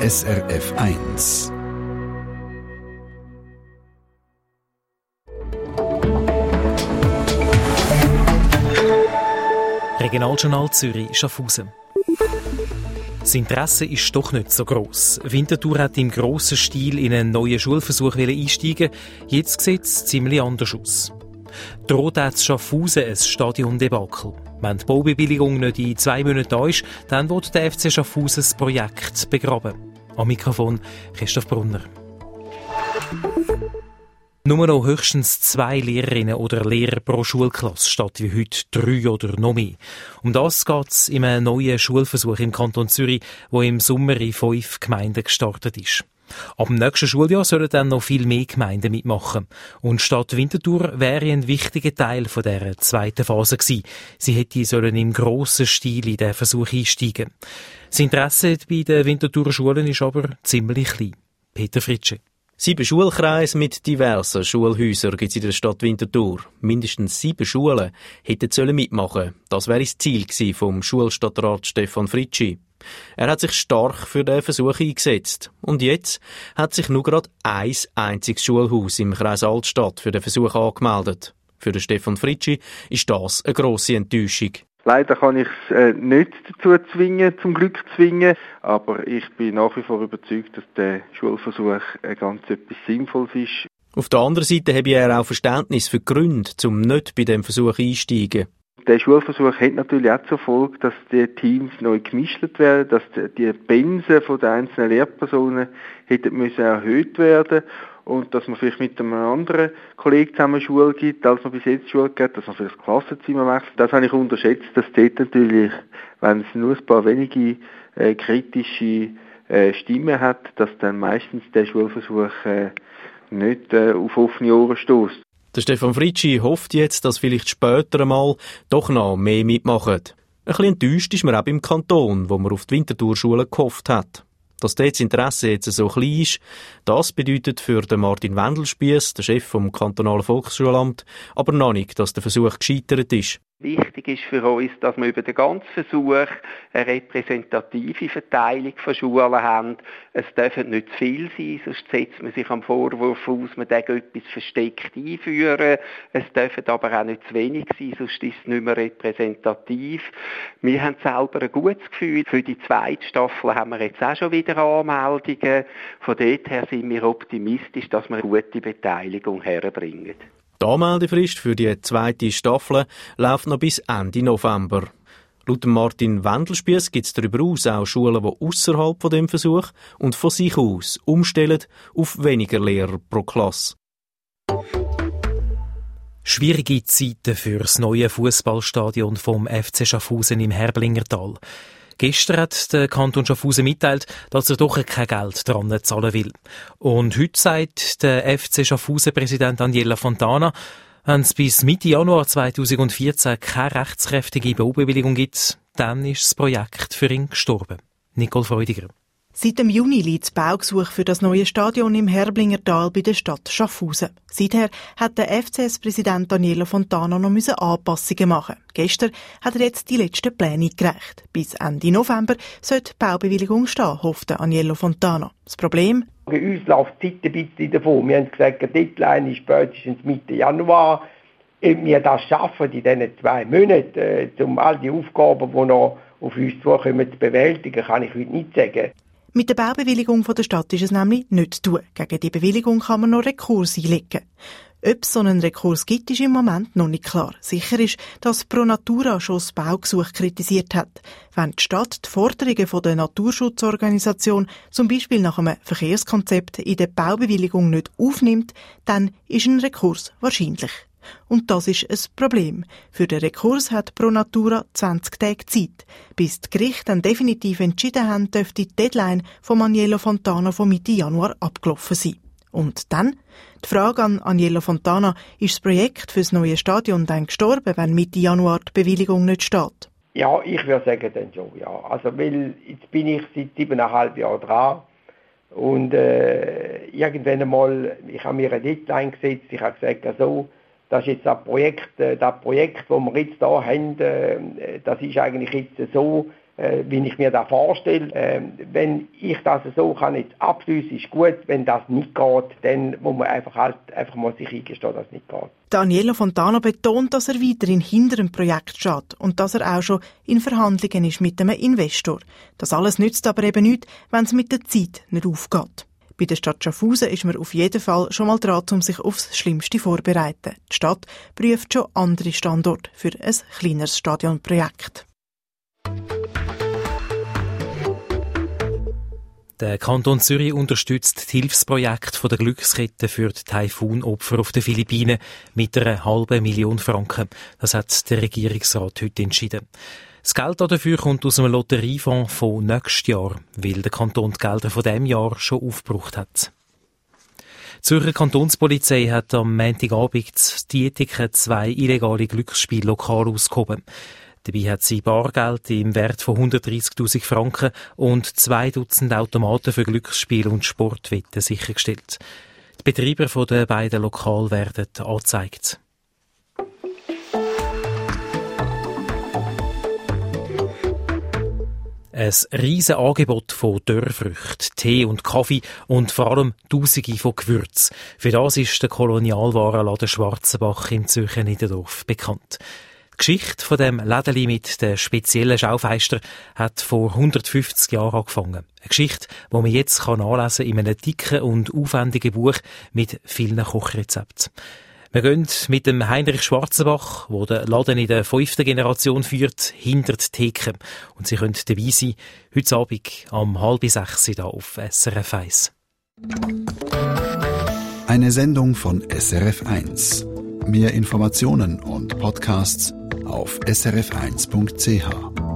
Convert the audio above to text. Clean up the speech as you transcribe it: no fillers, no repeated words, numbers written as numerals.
SRF 1. Regionaljournal Zürich, Schaffhausen. Das Interesse ist doch nicht so gross. Winterthur hat im grossen Stil in einen neuen Schulversuch einsteigen. Jetzt sieht es ziemlich anders aus. Droht auch zu Schaffhausen ein Stadiondebakel. Wenn die Baubewilligung nicht in 2 Monaten da ist, dann wird der FC Schaffhausen das Projekt begraben. Am Mikrofon Christoph Brunner. Nur noch höchstens 2 Lehrerinnen oder Lehrer pro Schulklasse statt wie heute 3 oder noch mehr. Um das geht es in einem neuen Schulversuch im Kanton Zürich, der im Sommer in 5 Gemeinden gestartet ist. Ab dem nächsten Schuljahr sollen dann noch viel mehr Gemeinden mitmachen. Und Stadt Winterthur wäre ein wichtiger Teil von dieser zweiten Phase gewesen. Sie hätte sollen im grossen Stil in den Versuch einsteigen. Das Interesse bei den Winterthurer Schulen ist aber ziemlich klein. Peter Fritsche. 7 Schulkreise mit diversen Schulhäusern gibt es in der Stadt Winterthur. Mindestens 7 Schulen hätten mitmachen. Das wäre das Ziel vom Schulstadtrat Stefan Fritschi. Er hat sich stark für den Versuch eingesetzt. Und jetzt hat sich nur gerade ein einziges Schulhaus im Kreis Altstadt für den Versuch angemeldet. Für den Stefan Fritschi ist das eine grosse Enttäuschung. Leider kann ich es nicht dazu zwingen, zum Glück zwingen, aber ich bin nach wie vor überzeugt, dass der Schulversuch ganz etwas Sinnvolles ist. Auf der anderen Seite habe er auch Verständnis für die Gründe, um nicht bei dem Versuch einsteigen. Der Schulversuch hat natürlich auch zur Folge, dass die Teams neu gemischt werden, dass die Pensen der einzelnen Lehrpersonen hätten müssen erhöht werden und dass man vielleicht mit einem anderen Kollegen zusammen Schule gibt, als man bis jetzt Schule gibt, dass man vielleicht das Klassenzimmer wechselt. Das habe ich unterschätzt, dass dort natürlich, wenn es nur ein paar wenige kritische Stimmen hat, dass dann meistens der Schulversuch nicht auf offene Ohren stößt. Der Stefan Fritschi hofft jetzt, dass vielleicht später einmal doch noch mehr mitmachen. Ein bisschen enttäuscht ist man auch im Kanton, wo man auf die Winterthur-Schulen gehofft hat. Dass dort das Interesse jetzt so klein ist, das bedeutet für den Martin Wendelspiess, den Chef vom kantonalen Volksschulamt, aber noch nicht, dass der Versuch gescheitert ist. Wichtig ist für uns, dass wir über den ganzen Versuch eine repräsentative Verteilung von Schulen haben. Es dürfen nicht zu viel sein, sonst setzt man sich am Vorwurf aus, man darf etwas versteckt einführen. Es dürfen aber auch nicht zu wenig sein, sonst ist es nicht mehr repräsentativ. Wir haben selber ein gutes Gefühl. Für die zweite Staffel haben wir jetzt auch schon wieder Anmeldungen. Von dort her sind wir optimistisch, dass wir eine gute Beteiligung herbringen. Die Anmeldefrist für die zweite Staffel läuft noch bis Ende November. Laut Martin Wendelspiess gibt es darüber hinaus auch Schulen, die ausserhalb von dem Versuch und von sich aus umstellen auf weniger Lehrer pro Klasse. Schwierige Zeiten für das neue Fußballstadion vom FC Schaffhausen im Herblingertal. Gestern hat der Kanton Schaffhausen mitteilt, dass er doch kein Geld dran zahlen will. Und heute sagt der FC Schaffhausen-Präsident Daniela Fontana, wenn es bis Mitte Januar 2014 keine rechtskräftige Baubewilligung gibt, dann ist das Projekt für ihn gestorben. Nicole Freudiger. Seit dem Juni liegt das Baugesuch für das neue Stadion im Herblingertal bei der Stadt Schaffhausen. Seither hat der FCS-Präsident Daniela Fontana noch Anpassungen machen. Gestern hat er jetzt die letzten Pläne eingereicht. Bis Ende November sollte die Baubewilligung stehen, hofft Daniela Fontana. Das Problem? Bei uns läuft die Zeit ein bisschen davon. Wir haben gesagt, die Deadline ist spätestens Mitte Januar. Ob wir das schaffen in diesen 2 Monaten, um all die Aufgaben, die noch auf uns zukommen, zu bewältigen, kann ich heute nicht sagen. Mit der Baubewilligung der Stadt ist es nämlich nicht zu tun. Gegen die Bewilligung kann man noch Rekurs einlegen. Ob es so einen Rekurs gibt, ist im Moment noch nicht klar. Sicher ist, dass Pro Natura schon das Baugesuch kritisiert hat. Wenn die Stadt die Forderungen der Naturschutzorganisation, zum Beispiel nach einem Verkehrskonzept, in der Baubewilligung nicht aufnimmt, dann ist ein Rekurs wahrscheinlich. Und das ist ein Problem. Für den Rekurs hat Pro Natura 20 Tage Zeit. Bis die Gerichte dann definitiv entschieden haben, dürfte die Deadline von Agnello Fontana von Mitte Januar abgelaufen sein. Und dann? Die Frage an Agnello Fontana, ist das Projekt für das neue Stadion dann gestorben, wenn Mitte Januar die Bewilligung nicht steht? Ja, ich würde sagen dann schon, ja. Also, weil jetzt bin ich seit 7,5 Jahren dran. Und irgendwann einmal, ich habe mir eine Deadline gesetzt, ich habe gesagt, also, das ist jetzt das Projekt, das wir jetzt hier haben, das ist eigentlich jetzt so, wie ich mir das vorstelle. Wenn ich das so kann jetzt abschliessen, ist gut. Wenn das nicht geht, dann muss man einfach mal sich eingestehen, dass es nicht geht. Daniela Fontana betont, dass er weiterhin hinter dem Projekt steht und dass er auch schon in Verhandlungen ist mit einem Investor. Das alles nützt aber eben nichts, wenn es mit der Zeit nicht aufgeht. Bei der Stadt Schaffhausen ist man auf jeden Fall schon mal dran, um sich aufs Schlimmste vorzubereiten. Die Stadt prüft schon andere Standorte für ein kleineres Stadionprojekt. Der Kanton Zürich unterstützt die Hilfsprojekte der Glückskette für die Taifunopfer auf den Philippinen mit einer $500,000 Franken. Das hat der Regierungsrat heute entschieden. Das Geld dafür kommt aus einem Lotteriefonds von nächstes Jahr, weil der Kanton die Gelder von diesem Jahr schon aufgebraucht hat. Die Zürcher Kantonspolizei hat am Montagabend die Ethik 2 illegale Glücksspiellokale ausgehoben. Dabei hat sie Bargeld im Wert von 130.000 Franken und 2 Dutzend Automaten für Glücksspiel und Sportwetten sichergestellt. Die Betreiber der beiden Lokale werden angezeigt. Ein riesiges Angebot von Dörrfrüchten, Tee und Kaffee und vor allem Tausende von Gewürzen. Für das ist der Kolonialwarenladen Schwarzenbach im Zürcher Niederdorf bekannt. Die Geschichte von dem Lädeli mit den speziellen Schaufenstern hat vor 150 Jahren angefangen. Eine Geschichte, die man jetzt nachlesen kann in einem dicken und aufwendigen Buch mit vielen Kochrezepten. Wir gehen mit dem Heinrich Schwarzenbach, der den Laden in der 5. Generation führt, hinter die Theke. Und Sie können dabei sein, heute Abend um 5:30 hier auf SRF 1. Eine Sendung von SRF 1. Mehr Informationen und Podcasts auf srf1.ch.